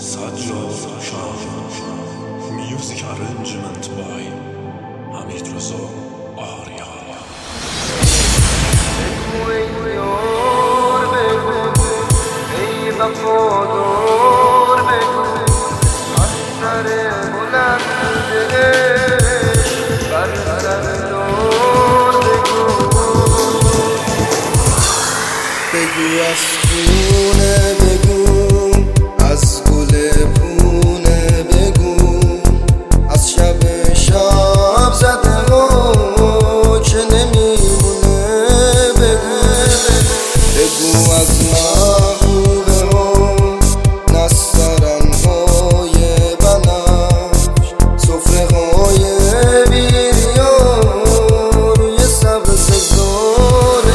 Sajjad Shah. Music arrangement by Hamid Reza Arya. بگو از خونه، بگو از گل پونه، بگو از شب شب زده و که نمیمونه، بگو از محبوبه ها نسترن های بنفش، سفره های بیریا روی سبز زار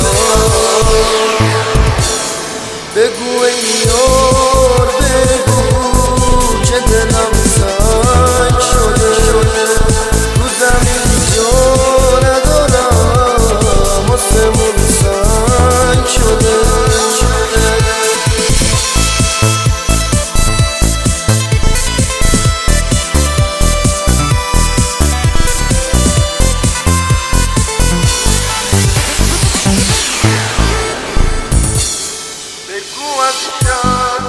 بگو ای یار، بگو که دلم سنگ شده، رو زمین جا ندارم، آسمون سنگ شده. بگو از شب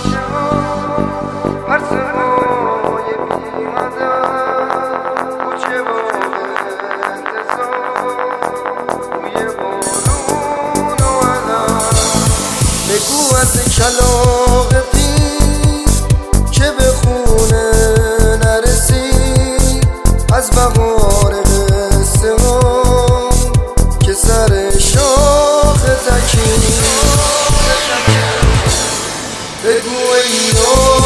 هر سمای بیمدد کوچه با انتظار روی بارون و علم. بگو از کلاغ پیر که به خونه نرسید، از بهار قصه ها که سر شاخ زکی. بگو ای